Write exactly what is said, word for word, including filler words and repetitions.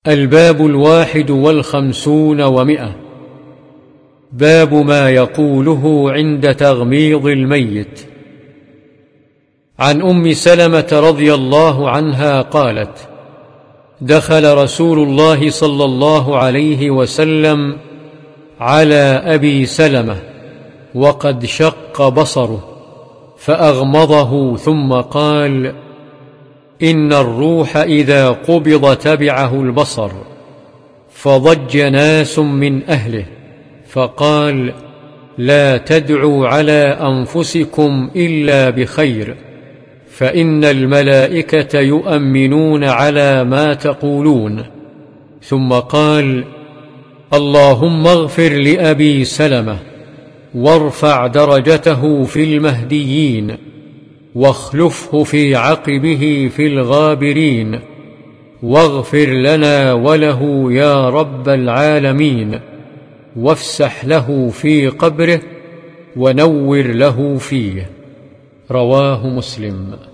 الباب الواحد والخمسون ومئة. باب ما يقوله عند تغميض الميت. عن أم سلمة رضي الله عنها قالت: دخل رسول الله صلى الله عليه وسلم على أبي سلمة وقد شق بصره فأغمضه ثم قال: إن الروح إذا قبض تبعه البصر. فضج ناس من أهله فقال: لا تدعوا على أنفسكم إلا بخير، فإن الملائكة يؤمنون على ما تقولون. ثم قال: اللهم اغفر لأبي سلمة وارفع درجته في المهديين واخلفه في عقبه في الغابرين، واغفر لنا وله يا رب العالمين، وافسح له في قبره ونور له فيه. رواه مسلم.